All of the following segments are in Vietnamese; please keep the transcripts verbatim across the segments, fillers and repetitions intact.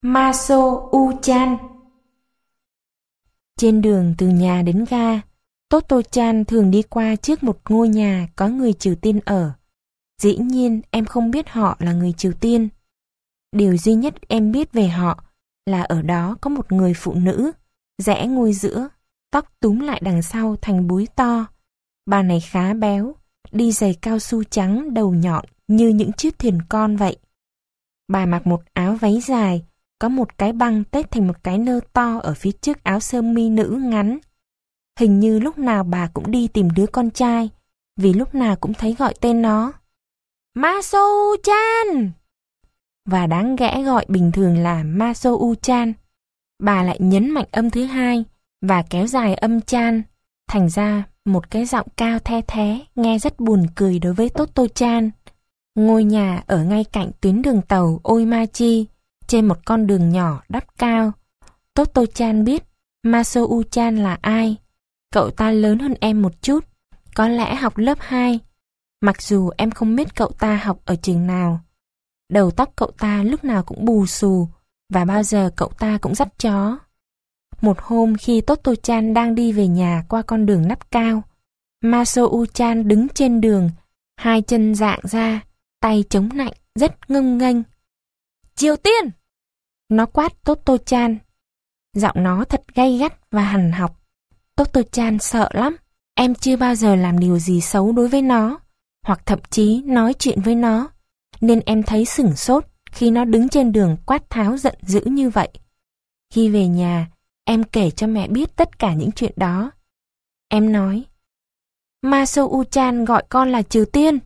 Maso U-chan. Trên đường từ nhà đến ga, Toto-chan thường đi qua trước một ngôi nhà có người Triều Tiên ở. Dĩ nhiên em không biết họ là người Triều Tiên. Điều duy nhất em biết về họ là ở đó có một người phụ nữ, rẽ ngôi giữa, tóc túm lại đằng sau thành búi to. Bà này khá béo, đi giày cao su trắng đầu nhọn như những chiếc thuyền con vậy. Bà mặc một áo váy dài, có một cái băng tết thành một cái nơ to ở phía trước áo sơ mi nữ ngắn. Hình như lúc nào bà cũng đi tìm đứa con trai, vì lúc nào cũng thấy gọi tên nó. Maso U-chan! Và đáng ghẽ gọi bình thường là Maso U-chan. Bà lại nhấn mạnh âm thứ hai và kéo dài âm chan, thành ra một cái giọng cao the thé nghe rất buồn cười đối với Toto-chan. Ngôi nhà ở ngay cạnh tuyến đường tàu Oimachi, trên một con đường nhỏ đắp cao. Toto-chan biết Maso U-chan là ai. Cậu ta lớn hơn em một chút, có lẽ học lớp hai, mặc dù em không biết cậu ta học ở trường nào. Đầu tóc cậu ta lúc nào cũng bù xù, và bao giờ cậu ta cũng dắt chó. Một hôm khi Toto-chan đang đi về nhà qua con đường nắp cao, Maso U-chan đứng trên đường, hai chân dạng ra, tay chống nạnh, rất ngông nghênh. Triều Tiên! Nó quát Toto-chan. Giọng nó thật gay gắt và hằn học. Toto-chan sợ lắm. Em chưa bao giờ làm điều gì xấu đối với nó, hoặc thậm chí nói chuyện với nó, nên em thấy sửng sốt khi nó đứng trên đường quát tháo giận dữ như vậy. Khi về nhà, em kể cho mẹ biết tất cả những chuyện đó. Em nói, Maso U-chan gọi con là Triều Tiên.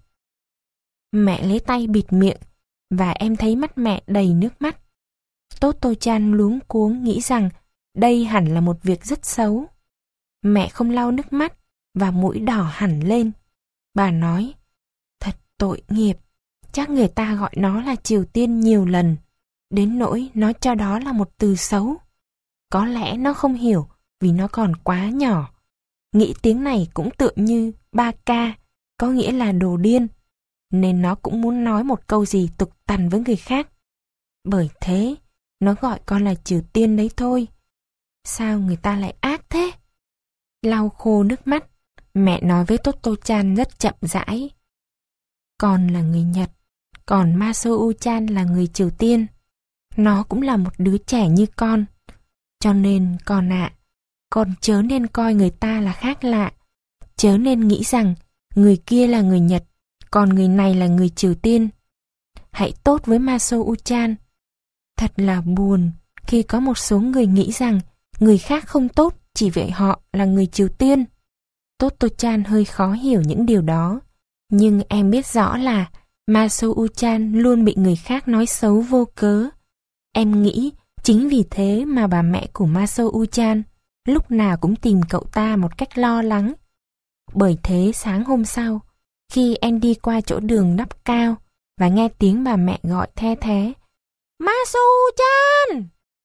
Mẹ lấy tay bịt miệng, và em thấy mắt mẹ đầy nước mắt. Toto-chan luống cuống nghĩ rằng đây hẳn là một việc rất xấu. Mẹ không lau nước mắt, và mũi đỏ hẳn lên. Bà nói, thật tội nghiệp, chắc người ta gọi nó là Triều Tiên nhiều lần, đến nỗi nó cho đó là một từ xấu. Có lẽ nó không hiểu vì nó còn quá nhỏ. Nghĩ tiếng này cũng tựa như ba ca, có nghĩa là đồ điên, nên nó cũng muốn nói một câu gì tục tằn với người khác. Bởi thế, nó gọi con là Triều Tiên đấy thôi. Sao người ta lại ác thế? Lau khô nước mắt, mẹ nói với Toto-chan rất chậm rãi. Con là người Nhật, còn Maso U-chan là người Triều Tiên. Nó cũng là một đứa trẻ như con. Cho nên con ạ, à, con chớ nên coi người ta là khác lạ. Chớ nên nghĩ rằng người kia là người Nhật, còn người này là người Triều Tiên. Hãy tốt với Maso U-chan. Thật là buồn khi có một số người nghĩ rằng người khác không tốt chỉ vì họ là người Triều Tiên. Toto-chan hơi khó hiểu những điều đó, nhưng em biết rõ là Maso U-chan luôn bị người khác nói xấu vô cớ. Em nghĩ chính vì thế mà bà mẹ của Maso U-chan lúc nào cũng tìm cậu ta một cách lo lắng. Bởi thế sáng hôm sau, khi em đi qua chỗ đường nắp cao và nghe tiếng bà mẹ gọi the thé, Maso U-chan!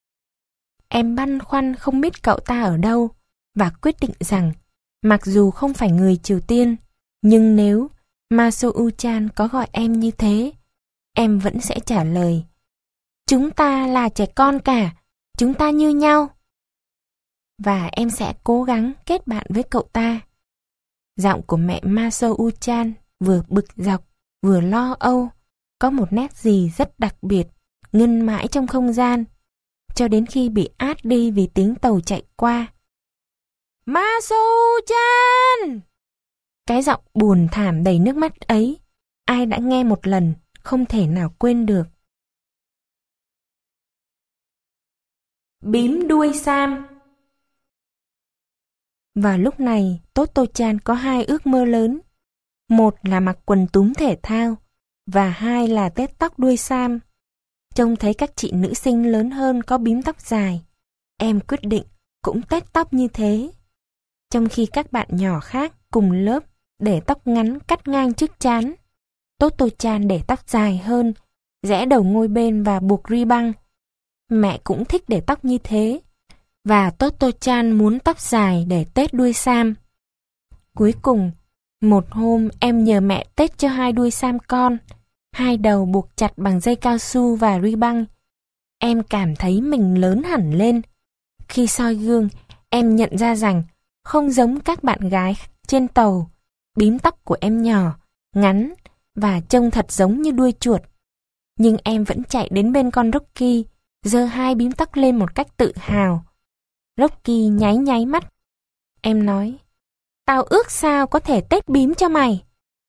Em băn khoăn không biết cậu ta ở đâu và quyết định rằng mặc dù không phải người Triều Tiên, nhưng nếu Maso U-chan có gọi em như thế, em vẫn sẽ trả lời, chúng ta là trẻ con cả, chúng ta như nhau. Và em sẽ cố gắng kết bạn với cậu ta. Giọng của mẹ Maso U-chan vừa bực dọc, vừa lo âu, có một nét gì rất đặc biệt, ngân mãi trong không gian, cho đến khi bị át đi vì tiếng tàu chạy qua. Maso U-chan! Cái giọng buồn thảm đầy nước mắt ấy, ai đã nghe một lần, không thể nào quên được. Bím đuôi Sam. Vào lúc này, Toto-chan có hai ước mơ lớn. Một là mặc quần túm thể thao, và hai là tết tóc đuôi Sam. Trông thấy các chị nữ sinh lớn hơn có bím tóc dài, em quyết định cũng tết tóc như thế. Trong khi các bạn nhỏ khác cùng lớp để tóc ngắn cắt ngang trước trán, Toto-chan để tóc dài hơn, rẽ đầu ngôi bên và buộc ri băng. Mẹ cũng thích để tóc như thế, và Toto-chan muốn tóc dài để tết đuôi Sam. Cuối cùng, một hôm em nhờ mẹ tết cho hai đuôi Sam con, hai đầu buộc chặt bằng dây cao su và ri băng. em cảm thấy mình lớn hẳn lên. Khi soi gương, em nhận ra rằng không giống các bạn gái trên tàu, bím tóc của em nhỏ, ngắn và trông thật giống như đuôi chuột. Nhưng em vẫn chạy đến bên con Rocky, giơ hai bím tóc lên một cách tự hào. Rocky nháy nháy mắt. Em nói, tao ước sao có thể tết bím cho mày.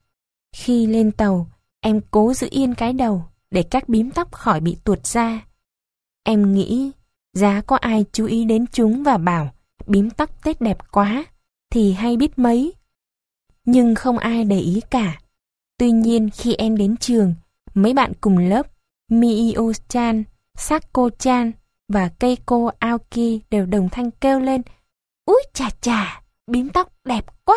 Khi lên tàu, em cố giữ yên cái đầu để các bím tóc khỏi bị tuột ra. Em nghĩ, giá có ai chú ý đến chúng và bảo bím tóc tết đẹp quá, thì hay biết mấy. Nhưng không ai để ý cả. Tuy nhiên khi em đến trường, mấy bạn cùng lớp, Mio-chan, Sako-chan và Keiko Aoki đều đồng thanh kêu lên, úi chà chà, bím tóc đẹp quá.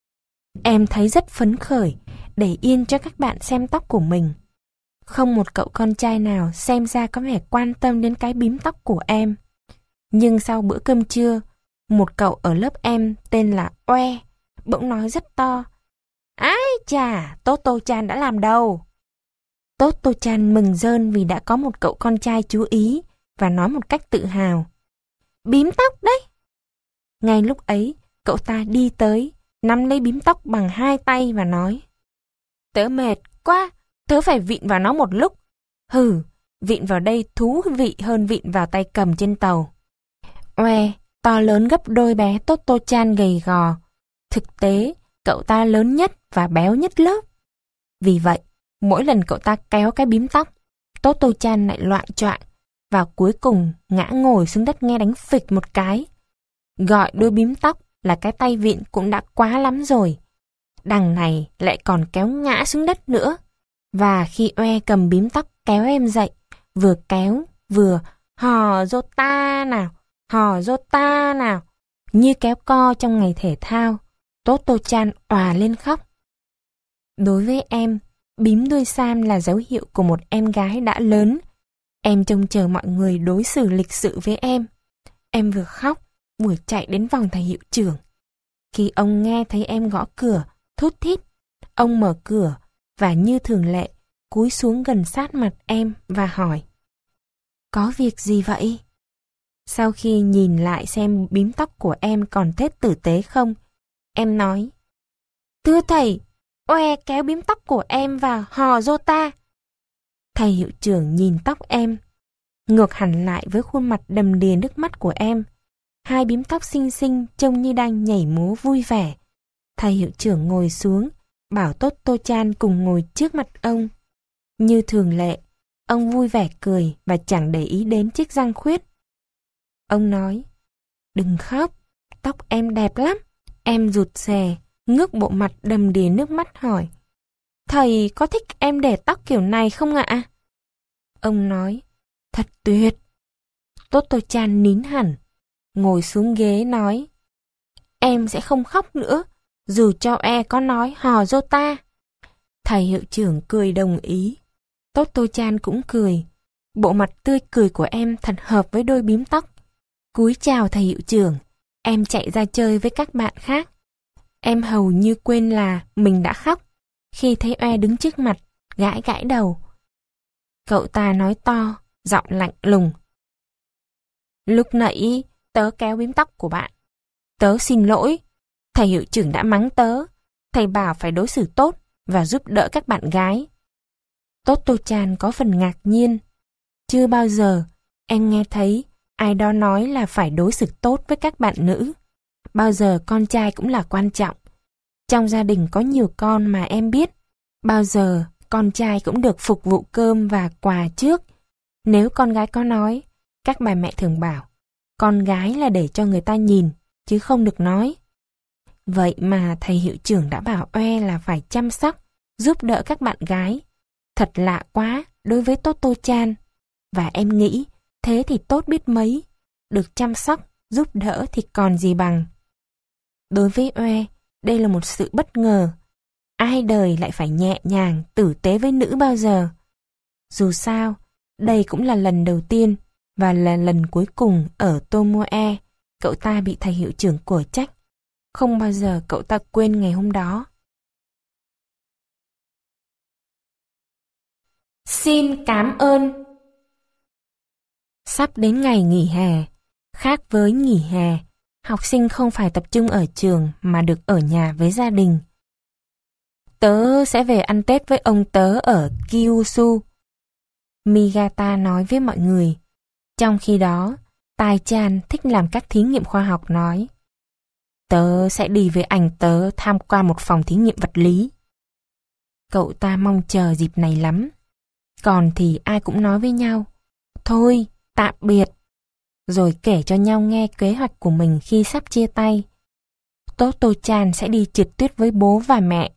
Em thấy rất phấn khởi, để yên cho các bạn xem tóc của mình. Không một cậu con trai nào xem ra có vẻ quan tâm đến cái bím tóc của em. Nhưng sau bữa cơm trưa, một cậu ở lớp em tên là Oe bỗng nói rất to, ái chà, Toto-chan đã làm đâu. Toto-chan mừng rơn vì đã có một cậu con trai chú ý và nói một cách tự hào, bím tóc đấy. Ngay lúc ấy, cậu ta đi tới, nắm lấy bím tóc bằng hai tay và nói, tớ mệt quá, tớ phải vịn vào nó một lúc. Hừ, vịn vào đây thú vị hơn vịn vào tay cầm trên tàu. Oe, to lớn gấp đôi bé Toto-chan gầy gò. Thực tế, cậu ta lớn nhất và béo nhất lớp. Vì vậy, mỗi lần cậu ta kéo cái bím tóc, Toto-chan lại loạng choạng và cuối cùng ngã ngồi xuống đất nghe đánh phịch một cái. Gọi đôi bím tóc là cái tay vịn cũng đã quá lắm rồi. Đằng này lại còn kéo ngã xuống đất nữa. Và khi Oe cầm bím tóc kéo em dậy, vừa kéo vừa hò dô ta nào, hò dô ta nào, như kéo co trong ngày thể thao, Toto-chan òa lên khóc. Đối với em, bím đuôi sam là dấu hiệu của một em gái đã lớn. Em trông chờ mọi người đối xử lịch sự với em. Em vừa khóc, vừa chạy đến vòng thầy hiệu trưởng. Khi ông nghe thấy em gõ cửa, thút thít, ông mở cửa và như thường lệ, cúi xuống gần sát mặt em và hỏi, có việc gì vậy? Sau khi nhìn lại xem bím tóc của em còn thết tử tế không, em nói, thưa thầy, Oe kéo bím tóc của em vào hò dô ta. Thầy hiệu trưởng nhìn tóc em, ngược hẳn lại với khuôn mặt đầm đìa nước mắt của em. Hai bím tóc xinh xinh trông như đang nhảy múa vui vẻ. Thầy hiệu trưởng ngồi xuống, bảo Toto-chan cùng ngồi trước mặt ông. Như thường lệ, ông vui vẻ cười và chẳng để ý đến chiếc răng khuyết. Ông nói, đừng khóc, tóc em đẹp lắm. Em rụt rè, ngước bộ mặt đầm đìa nước mắt hỏi, thầy có thích em để tóc kiểu này không ạ? Ông nói, thật tuyệt. Toto-chan nín hẳn, ngồi xuống ghế nói, em sẽ không khóc nữa, dù cho e có nói hò dô ta. Thầy hiệu trưởng cười đồng ý. Toto-chan cũng cười. Bộ mặt tươi cười của em thật hợp với đôi bím tóc. Cúi chào thầy hiệu trưởng, em chạy ra chơi với các bạn khác. Em hầu như quên là mình đã khóc khi thấy Oe đứng trước mặt, gãi gãi đầu. Cậu ta nói to, giọng lạnh lùng, lúc nãy tớ kéo bím tóc của bạn. Tớ xin lỗi, thầy hiệu trưởng đã mắng tớ. Thầy bảo phải đối xử tốt và giúp đỡ các bạn gái. Toto-chan có phần ngạc nhiên. Chưa bao giờ em nghe thấy ai đó nói là phải đối xử tốt với các bạn nữ. Bao giờ con trai cũng là quan trọng. Trong gia đình có nhiều con mà em biết, bao giờ con trai cũng được phục vụ cơm và quà trước. Nếu con gái có nói, các bà mẹ thường bảo, con gái là để cho người ta nhìn, chứ không được nói. Vậy mà thầy hiệu trưởng đã bảo Oe là phải chăm sóc, giúp đỡ các bạn gái. Thật lạ quá đối với Toto-chan. Và em nghĩ, thế thì tốt biết mấy. Được chăm sóc, giúp đỡ thì còn gì bằng. Đối với Oe, đây là một sự bất ngờ. Ai đời lại phải nhẹ nhàng, tử tế với nữ bao giờ. Dù sao, đây cũng là lần đầu tiên và là lần cuối cùng ở Tomoe, cậu ta bị thầy hiệu trưởng của trách. Không bao giờ cậu ta quên ngày hôm đó. Xin cảm ơn. Sắp đến ngày nghỉ hè. Khác với nghỉ hè, học sinh không phải tập trung ở trường mà được ở nhà với gia đình. Tớ sẽ về ăn Tết với ông tớ ở Kyushu, Migata nói với mọi người. Trong khi đó, Tai-chan thích làm các thí nghiệm khoa học nói: Tớ sẽ đi với anh tớ tham quan một phòng thí nghiệm vật lý. Cậu ta mong chờ dịp này lắm. Còn thì ai cũng nói với nhau: Thôi, tạm biệt. Rồi kể cho nhau nghe kế hoạch của mình khi sắp chia tay. Toto-chan sẽ đi trượt tuyết với bố và mẹ.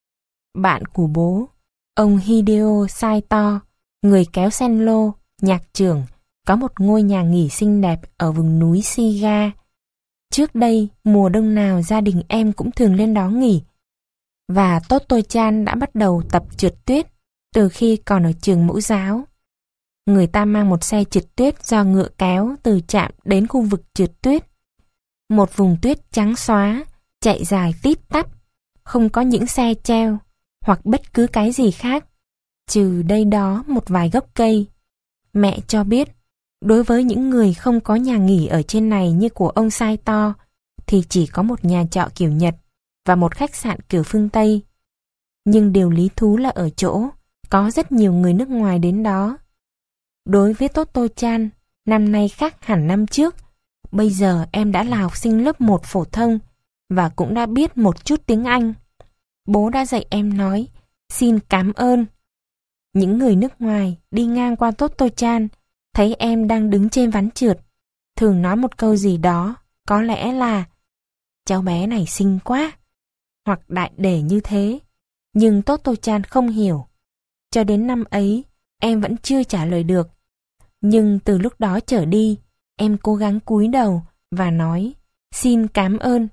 Bạn của bố, ông Hideo Saito, người kéo sen lô, nhạc trưởng, có một ngôi nhà nghỉ xinh đẹp ở vùng núi Shiga. Trước đây, mùa đông nào gia đình em cũng thường lên đó nghỉ. Và Toto-chan đã bắt đầu tập trượt tuyết từ khi còn ở trường mẫu giáo. Người ta mang một xe trượt tuyết do ngựa kéo từ trạm đến khu vực trượt tuyết. Một vùng tuyết trắng xóa, chạy dài tít tắp, không có những xe treo hoặc bất cứ cái gì khác, trừ đây đó một vài gốc cây. Mẹ cho biết, đối với những người không có nhà nghỉ ở trên này như của ông Saito, thì chỉ có một nhà trọ kiểu Nhật và một khách sạn kiểu phương Tây. Nhưng điều lý thú là ở chỗ, có rất nhiều người nước ngoài đến đó. Đối với Toto-chan, năm nay khác hẳn năm trước. Bây giờ em đã là học sinh lớp một phổ thông và cũng đã biết một chút tiếng Anh. Bố đã dạy em nói, xin cảm ơn. Những người nước ngoài đi ngang qua Toto-chan, thấy em đang đứng trên ván trượt, thường nói một câu gì đó, có lẽ là cháu bé này xinh quá, hoặc đại để như thế. Nhưng Toto-chan không hiểu. Cho đến năm ấy, em vẫn chưa trả lời được. Nhưng từ lúc đó trở đi, em cố gắng cúi đầu và nói, xin cảm ơn.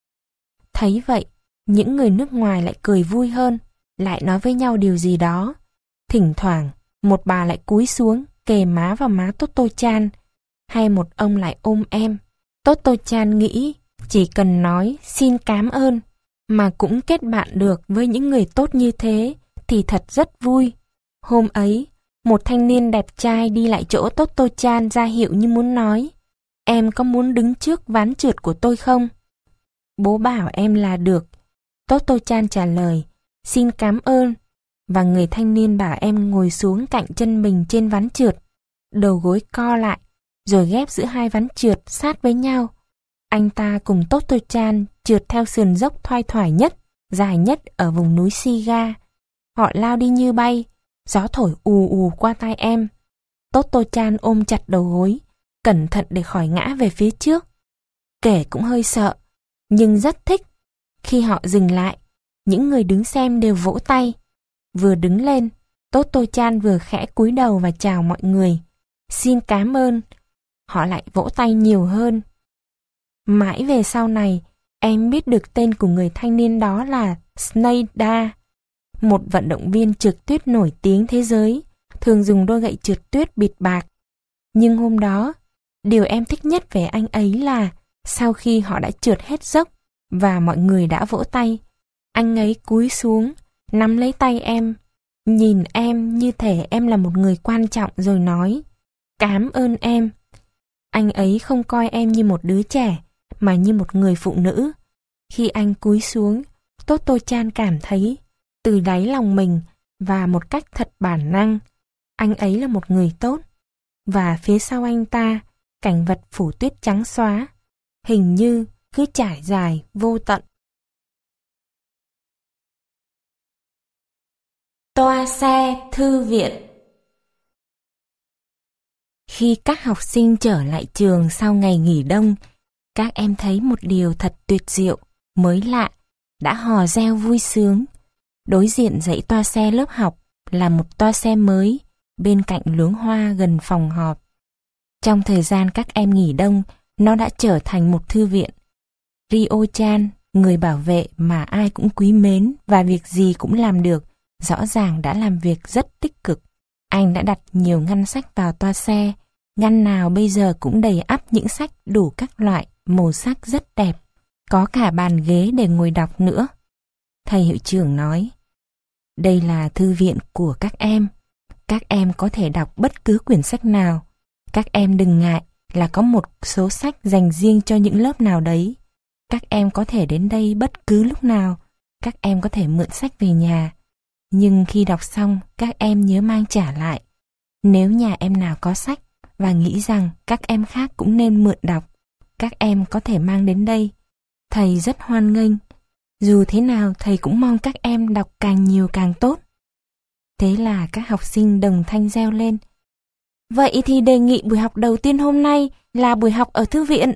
Thấy vậy, những người nước ngoài lại cười vui hơn, lại nói với nhau điều gì đó. Thỉnh thoảng, một bà lại cúi xuống, kề má vào má Toto-chan, hay một ông lại ôm em. Toto-chan nghĩ, chỉ cần nói xin cảm ơn, mà cũng kết bạn được với những người tốt như thế, thì thật rất vui. Hôm ấy, một thanh niên đẹp trai đi lại chỗ Toto-chan ra hiệu như muốn nói, em có muốn đứng trước ván trượt của tôi không? Bố bảo em là được. Toto-chan trả lời, xin cảm ơn. Và người thanh niên bảo em ngồi xuống cạnh chân mình trên ván trượt, đầu gối co lại, rồi ghép giữa hai ván trượt sát với nhau. Anh ta cùng Toto-chan trượt theo sườn dốc thoai thoải nhất, dài nhất ở vùng núi Shiga. Họ lao đi như bay, gió thổi ù ù qua tai em. Toto-chan ôm chặt đầu gối, cẩn thận để khỏi ngã về phía trước. Kể cũng hơi sợ, nhưng rất thích. Khi họ dừng lại, những người đứng xem đều vỗ tay. Vừa đứng lên, Toto-chan vừa khẽ cúi đầu và chào mọi người. Xin cảm ơn. Họ lại vỗ tay nhiều hơn. Mãi về sau này, em biết được tên của người thanh niên đó là Sneijda, một vận động viên trượt tuyết nổi tiếng thế giới, thường dùng đôi gậy trượt tuyết bịt bạc. Nhưng hôm đó, điều em thích nhất về anh ấy là sau khi họ đã trượt hết dốc và mọi người đã vỗ tay, anh ấy cúi xuống, nắm lấy tay em, nhìn em như thể em là một người quan trọng rồi nói, cảm ơn em. Anh ấy không coi em như một đứa trẻ, mà như một người phụ nữ. Khi anh cúi xuống, Toto-chan cảm thấy, từ đáy lòng mình và một cách thật bản năng, anh ấy là một người tốt. Và phía sau anh ta, cảnh vật phủ tuyết trắng xóa, hình như cứ trải dài vô tận. Toa xe thư viện. Khi các học sinh trở lại trường sau ngày nghỉ đông, các em thấy một điều thật tuyệt diệu, mới lạ, đã hò reo vui sướng. Đối diện dãy toa xe lớp học là một toa xe mới, bên cạnh luống hoa gần phòng họp. Trong thời gian các em nghỉ đông, nó đã trở thành một thư viện. Ryo-chan, người bảo vệ mà ai cũng quý mến và việc gì cũng làm được, rõ ràng đã làm việc rất tích cực. Anh đã đặt nhiều ngăn sách vào toa xe, ngăn nào bây giờ cũng đầy ắp những sách đủ các loại, màu sắc rất đẹp, có cả bàn ghế để ngồi đọc nữa. Thầy hiệu trưởng nói, đây là thư viện của các em, các em có thể đọc bất cứ quyển sách nào, Các em đừng ngại là có một số sách dành riêng cho những lớp nào đấy. Các em có thể đến đây bất cứ lúc nào. Các em có thể mượn sách về nhà. Nhưng khi đọc xong, các em nhớ mang trả lại. Nếu nhà em nào có sách và nghĩ rằng các em khác cũng nên mượn đọc, các em có thể mang đến đây. Thầy rất hoan nghênh. Dù thế nào, thầy cũng mong các em đọc càng nhiều càng tốt. Thế là các học sinh đồng thanh reo lên. Vậy thì đề nghị buổi học đầu tiên hôm nay là buổi học ở thư viện.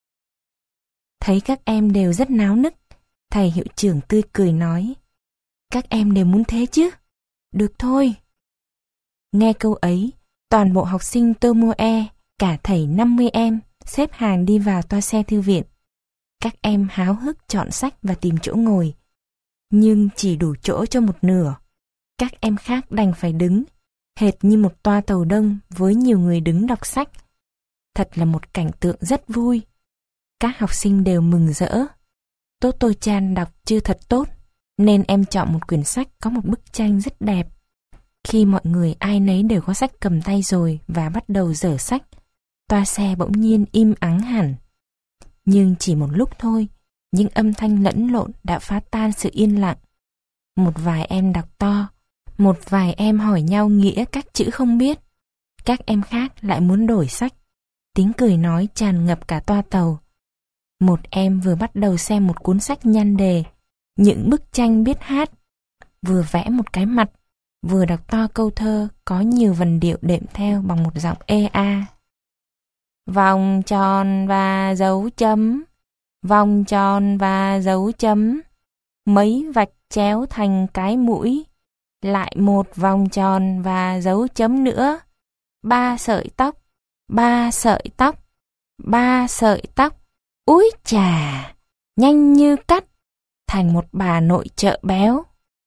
Thấy các em đều rất náo nức, thầy hiệu trưởng tươi cười nói. Các em đều muốn thế chứ? Được thôi. Nghe câu ấy, toàn bộ học sinh Tomoe, cả thầy năm mươi em, xếp hàng đi vào toa xe thư viện. Các em háo hức chọn sách và tìm chỗ ngồi. Nhưng chỉ đủ chỗ cho một nửa. Các em khác đành phải đứng, hệt như một toa tàu đông với nhiều người đứng đọc sách. Thật là một cảnh tượng rất vui. Các học sinh đều mừng rỡ. Toto-chan đọc chưa thật tốt, nên em chọn một quyển sách có một bức tranh rất đẹp. Khi mọi người ai nấy đều có sách cầm tay rồi và bắt đầu dở sách, toa xe bỗng nhiên im ắng hẳn. Nhưng chỉ một lúc thôi, những âm thanh lẫn lộn đã phá tan sự yên lặng. Một vài em đọc to, một vài em hỏi nhau nghĩa các chữ không biết. Các em khác lại muốn đổi sách. Tiếng cười nói tràn ngập cả toa tàu. Một em vừa bắt đầu xem một cuốn sách nhan đề, những bức tranh biết hát, vừa vẽ một cái mặt, vừa đọc to câu thơ có nhiều vần điệu đệm theo bằng một giọng ê a. Vòng tròn và dấu chấm, vòng tròn và dấu chấm, mấy vạch chéo thành cái mũi, lại một vòng tròn và dấu chấm nữa, ba sợi tóc, ba sợi tóc, ba sợi tóc, úi chà, nhanh như cắt, thành một bà nội trợ béo.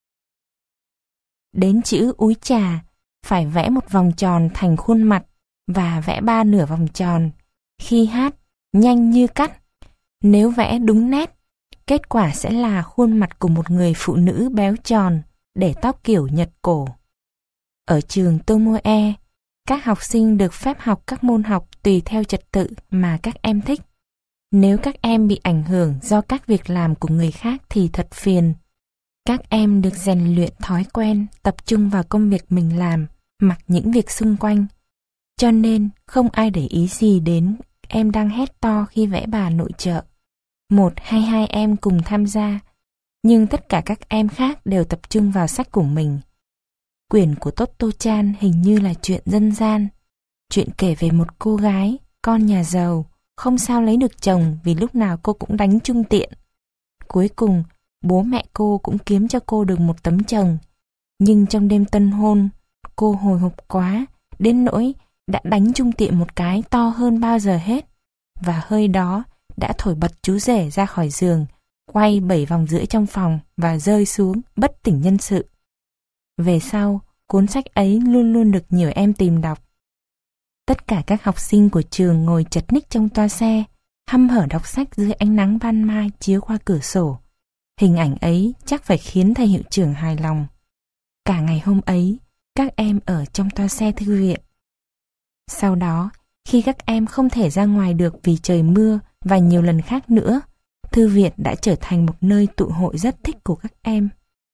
Đến chữ úi chà, phải vẽ một vòng tròn thành khuôn mặt và vẽ ba nửa vòng tròn. Khi hát, nhanh như cắt. Nếu vẽ đúng nét, kết quả sẽ là khuôn mặt của một người phụ nữ béo tròn, để tóc kiểu Nhật cổ. Ở trường Tomoe, các học sinh được phép học các môn học tùy theo trật tự mà các em thích. Nếu các em bị ảnh hưởng do các việc làm của người khác thì thật phiền. Các em được rèn luyện thói quen tập trung vào công việc mình làm, mặc những việc xung quanh. Cho nên không ai để ý gì đến em đang hét to khi vẽ bà nội trợ. Một hay hai em cùng tham gia, nhưng tất cả các em khác đều tập trung vào sách của mình. Quyển của Toto-chan hình như là chuyện dân gian. Chuyện kể về một cô gái, con nhà giàu, không sao lấy được chồng vì lúc nào cô cũng đánh chung tiện. Cuối cùng, bố mẹ cô cũng kiếm cho cô được một tấm chồng. Nhưng trong đêm tân hôn, cô hồi hộp quá, đến nỗi đã đánh chung tiện một cái to hơn bao giờ hết. Và hơi đó đã thổi bật chú rể ra khỏi giường, quay bảy vòng rưỡi trong phòng và rơi xuống bất tỉnh nhân sự. Về sau, cuốn sách ấy luôn luôn được nhiều em tìm đọc. Tất cả các học sinh của trường ngồi chật ních trong toa xe, hăm hở đọc sách dưới ánh nắng ban mai chiếu qua cửa sổ. Hình ảnh ấy chắc phải khiến thầy hiệu trưởng hài lòng. Cả ngày hôm ấy, các em ở trong toa xe thư viện. Sau đó, khi các em không thể ra ngoài được vì trời mưa và nhiều lần khác nữa, thư viện đã trở thành một nơi tụ hội rất thích của các em.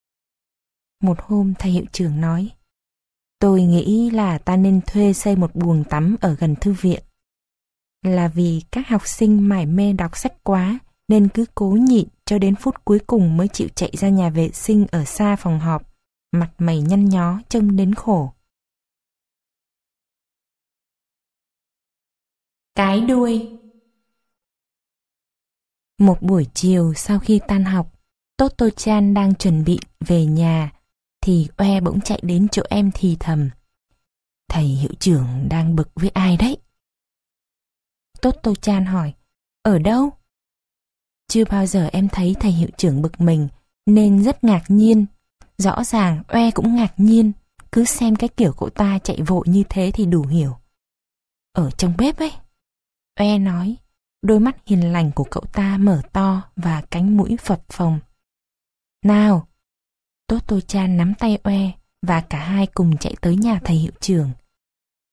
Một hôm thầy hiệu trưởng nói, tôi nghĩ là ta nên thuê xây một buồng tắm ở gần thư viện. Là vì các học sinh mải mê đọc sách quá nên cứ cố nhịn cho đến phút cuối cùng mới chịu chạy ra nhà vệ sinh ở xa phòng họp, mặt mày nhăn nhó trông đến khổ. Cái đuôi. Một buổi chiều sau khi tan học, Toto-chan đang chuẩn bị về nhà thì Oe bỗng chạy đến chỗ em thì thầm. Thầy hiệu trưởng đang bực với ai đấy? Toto-chan hỏi, ở đâu? Chưa bao giờ em thấy thầy hiệu trưởng bực mình nên rất ngạc nhiên. Rõ ràng Oe cũng ngạc nhiên, cứ xem cái kiểu cậu ta chạy vội như thế thì đủ hiểu. Ở trong bếp ấy. Oe nói, đôi mắt hiền lành của cậu ta mở to và cánh mũi phập phồng. Nào! Toto-chan nắm tay Oe và cả hai cùng chạy tới nhà thầy hiệu trưởng.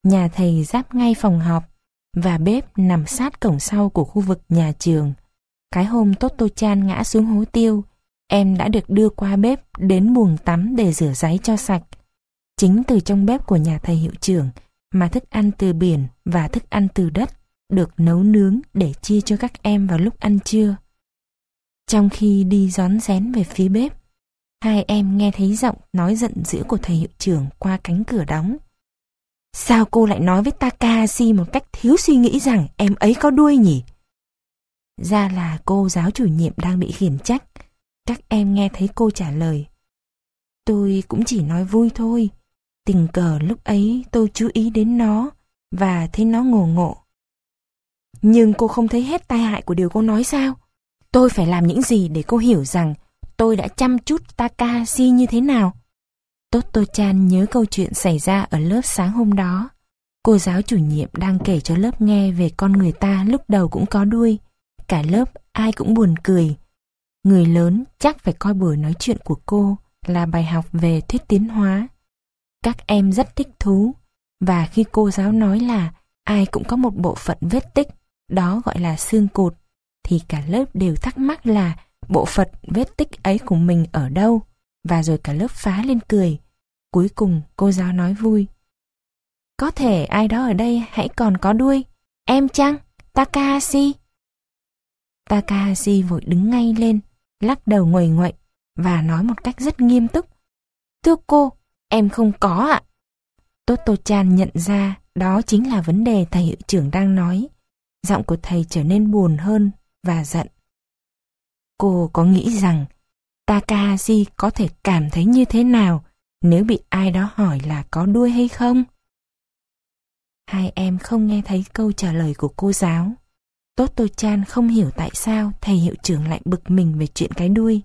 Nhà thầy giáp ngay phòng họp và bếp nằm sát cổng sau của khu vực nhà trường. Cái hôm Toto-chan ngã xuống hố tiêu, em đã được đưa qua bếp đến buồng tắm để rửa ráy cho sạch. Chính từ trong bếp của nhà thầy hiệu trưởng mà thức ăn từ biển và thức ăn từ đất được nấu nướng để chia cho các em vào lúc ăn trưa. Trong khi đi rón rén về phía bếp, hai em nghe thấy giọng nói giận dữ của thầy hiệu trưởng qua cánh cửa đóng. Sao cô lại nói với Takahashi một cách thiếu suy nghĩ rằng em ấy có đuôi nhỉ? Ra là cô giáo chủ nhiệm đang bị khiển trách. Các em nghe thấy cô trả lời. Tôi cũng chỉ nói vui thôi. Tình cờ lúc ấy tôi chú ý đến nó và thấy nó ngộ ngộ. Nhưng cô không thấy hết tai hại của điều cô nói sao? Tôi phải làm những gì để cô hiểu rằng tôi đã chăm chút Takahashi như thế nào? Toto-chan nhớ câu chuyện xảy ra ở lớp sáng hôm đó. Cô giáo chủ nhiệm đang kể cho lớp nghe về con người ta lúc đầu cũng có đuôi. Cả lớp ai cũng buồn cười. Người lớn chắc phải coi buổi nói chuyện của cô là bài học về thuyết tiến hóa. Các em rất thích thú, và khi cô giáo nói là ai cũng có một bộ phận vết tích, đó gọi là xương cụt, thì cả lớp đều thắc mắc là bộ phận vết tích ấy của mình ở đâu, và rồi cả lớp phá lên cười. Cuối cùng cô giáo nói vui. Có thể ai đó ở đây hãy còn có đuôi. Em chăng? Takahashi? Takahashi vội đứng ngay lên, lắc đầu nguầy nguậy và nói một cách rất nghiêm túc. Thưa cô, em không có ạ. Toto-chan nhận ra đó chính là vấn đề thầy hiệu trưởng đang nói. Giọng của thầy trở nên buồn hơn và giận. Cô có nghĩ rằng Takahashi có thể cảm thấy như thế nào nếu bị ai đó hỏi là có đuôi hay không? Hai em không nghe thấy câu trả lời của cô giáo. Toto-chan không hiểu tại sao thầy hiệu trưởng lại bực mình về chuyện cái đuôi.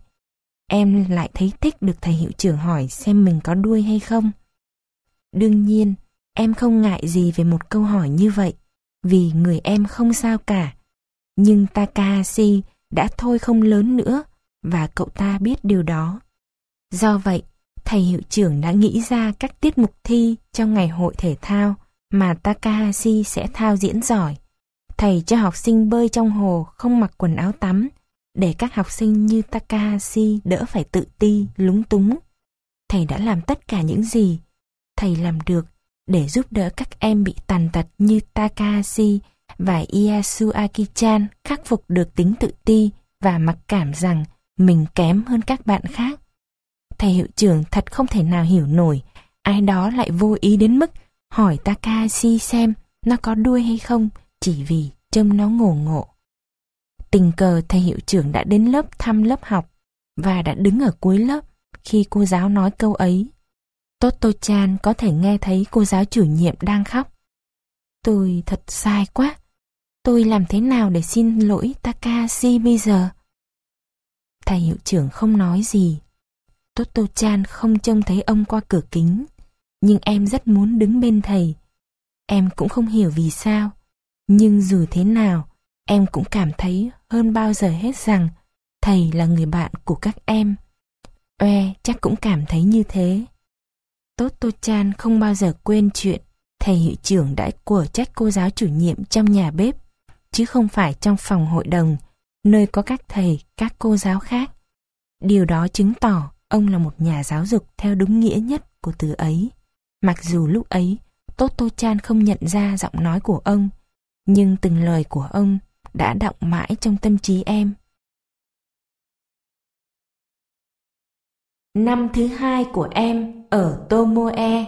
Em lại thấy thích được thầy hiệu trưởng hỏi xem mình có đuôi hay không. Đương nhiên, em không ngại gì về một câu hỏi như vậy, vì người em không sao cả. Nhưng Takahashi đã thôi không lớn nữa, và cậu ta biết điều đó. Do vậy, thầy hiệu trưởng đã nghĩ ra các tiết mục thi trong ngày hội thể thao mà Takahashi sẽ thao diễn giỏi. Thầy cho học sinh bơi trong hồ không mặc quần áo tắm, để các học sinh như Takahashi đỡ phải tự ti, lúng túng. Thầy đã làm tất cả những gì thầy làm được để giúp đỡ các em bị tàn tật như Takahashi và Yasuaki-chan khắc phục được tính tự ti và mặc cảm rằng mình kém hơn các bạn khác. Thầy hiệu trưởng thật không thể nào hiểu nổi ai đó lại vô ý đến mức hỏi Takahashi xem nó có đuôi hay không chỉ vì trông nó ngổ ngộ. Tình cờ thầy hiệu trưởng đã đến lớp thăm lớp học và đã đứng ở cuối lớp khi cô giáo nói câu ấy. Toto-chan có thể nghe thấy cô giáo chủ nhiệm đang khóc. Tôi thật sai quá. Tôi làm thế nào để xin lỗi Takahashi bây giờ? Thầy hiệu trưởng không nói gì. Toto-chan không trông thấy ông qua cửa kính, nhưng em rất muốn đứng bên thầy. Em cũng không hiểu vì sao, nhưng dù thế nào, em cũng cảm thấy hơn bao giờ hết rằng thầy là người bạn của các em. Oe chắc cũng cảm thấy như thế. Toto-chan không bao giờ quên chuyện thầy hiệu trưởng đã quở trách cô giáo chủ nhiệm trong nhà bếp, chứ không phải trong phòng hội đồng, nơi có các thầy, các cô giáo khác. Điều đó chứng tỏ ông là một nhà giáo dục theo đúng nghĩa nhất của từ ấy. Mặc dù lúc ấy, Toto-chan không nhận ra giọng nói của ông, nhưng từng lời của ông đã đọng mãi trong tâm trí em. Năm thứ hai của em ở Tomoe.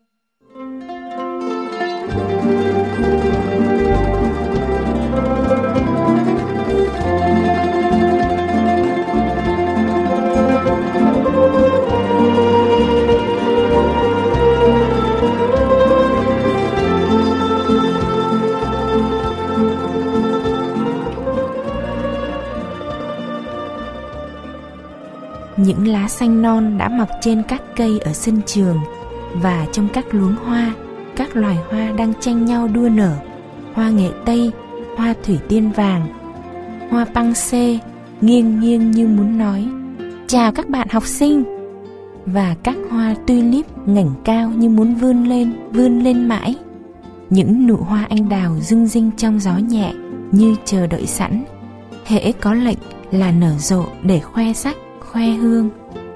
Những lá xanh non đã mọc trên các cây ở sân trường, và trong các luống hoa, các loài hoa đang tranh nhau đua nở. Hoa nghệ tây, hoa thủy tiên vàng, hoa păng xê nghiêng nghiêng như muốn nói chào các bạn học sinh, và các hoa tulip ngẩng cao như muốn vươn lên, vươn lên mãi. những nụ hoa anh đào rưng rinh trong gió nhẹ như chờ đợi sẵn, hễ có lệnh là nở rộ để khoe sắc, khoe hương.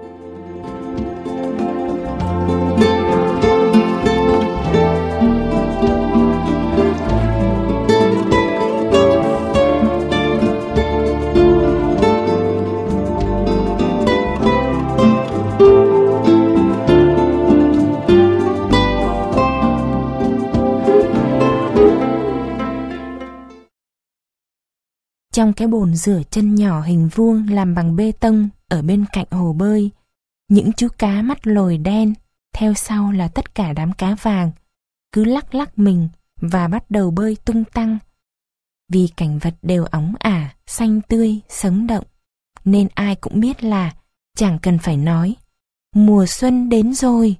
Trong cái bồn rửa chân nhỏ hình vuông làm bằng bê tông ở bên cạnh hồ bơi, những chú cá mắt lồi đen, theo sau là tất cả đám cá vàng, cứ lắc lắc mình và bắt đầu bơi tung tăng. Vì cảnh vật đều óng ả, xanh tươi, sống động, nên ai cũng biết là chẳng cần phải nói, mùa xuân đến rồi.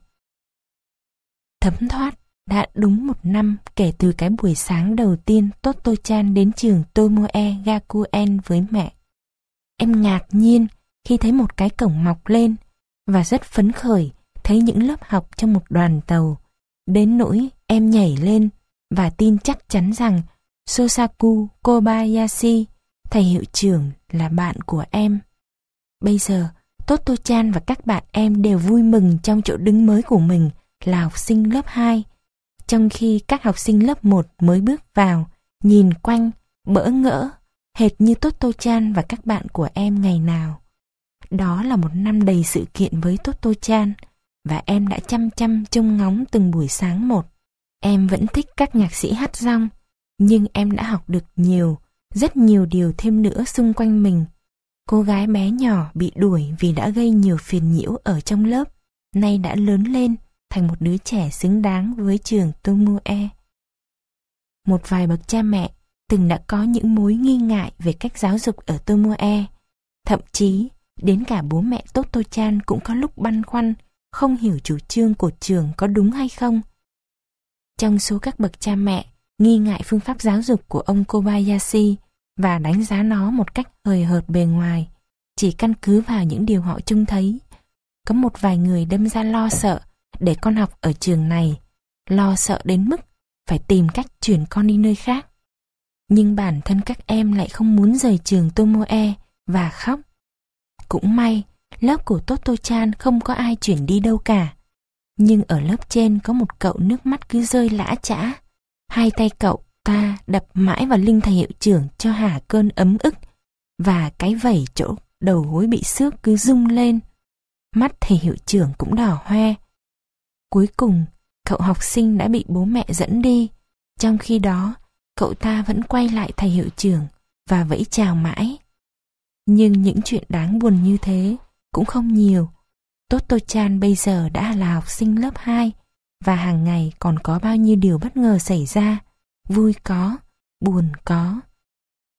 Thấm thoát, đã đúng một năm kể từ cái buổi sáng đầu tiên Toto-chan đến trường Tomoe Gakuen với mẹ. Em ngạc nhiên khi thấy một cái cổng mọc lên và rất phấn khởi thấy những lớp học trong một đoàn tàu. Đến nỗi em nhảy lên và tin chắc chắn rằng Sosaku Kobayashi, thầy hiệu trưởng, là bạn của em. Bây giờ, Toto-chan và các bạn em đều vui mừng trong chỗ đứng mới của mình là học sinh lớp hai. Trong khi các học sinh lớp một mới bước vào, nhìn quanh, bỡ ngỡ, hệt như Toto-chan và các bạn của em ngày nào. Đó là một năm đầy sự kiện với Toto-chan, và em đã chăm chăm trông ngóng từng buổi sáng một. Em vẫn thích các nhạc sĩ hát rong, nhưng em đã học được nhiều, rất nhiều điều thêm nữa xung quanh mình. Cô gái bé nhỏ bị đuổi vì đã gây nhiều phiền nhiễu ở trong lớp, nay đã lớn lên thành một đứa trẻ xứng đáng với trường Tomoe. Một vài bậc cha mẹ từng đã có những mối nghi ngại về cách giáo dục ở Tomoe. Thậm chí, đến cả bố mẹ Toto-chan cũng có lúc băn khoăn, không hiểu chủ trương của trường có đúng hay không. Trong số các bậc cha mẹ nghi ngại phương pháp giáo dục của ông Kobayashi và đánh giá nó một cách hời hợt bề ngoài, chỉ căn cứ vào những điều họ trông thấy, có một vài người đâm ra lo sợ để con học ở trường này, lo sợ đến mức phải tìm cách chuyển con đi nơi khác. Nhưng bản thân các em lại không muốn rời trường Tomoe và khóc. Cũng may, lớp của Toto-chan không có ai chuyển đi đâu cả. Nhưng ở lớp trên có một cậu nước mắt cứ rơi lã chã. Hai tay cậu ta đập mãi vào lưng thầy hiệu trưởng cho hả cơn ấm ức, và cái vẩy chỗ đầu gối bị xước cứ rung lên. Mắt thầy hiệu trưởng cũng đỏ hoe. Cuối cùng, cậu học sinh đã bị bố mẹ dẫn đi. Trong khi đó, cậu ta vẫn quay lại thầy hiệu trưởng và vẫy chào mãi. Nhưng những chuyện đáng buồn như thế cũng không nhiều. Toto-chan bây giờ đã là học sinh lớp hai, và hàng ngày còn có bao nhiêu điều bất ngờ xảy ra, vui có, buồn có.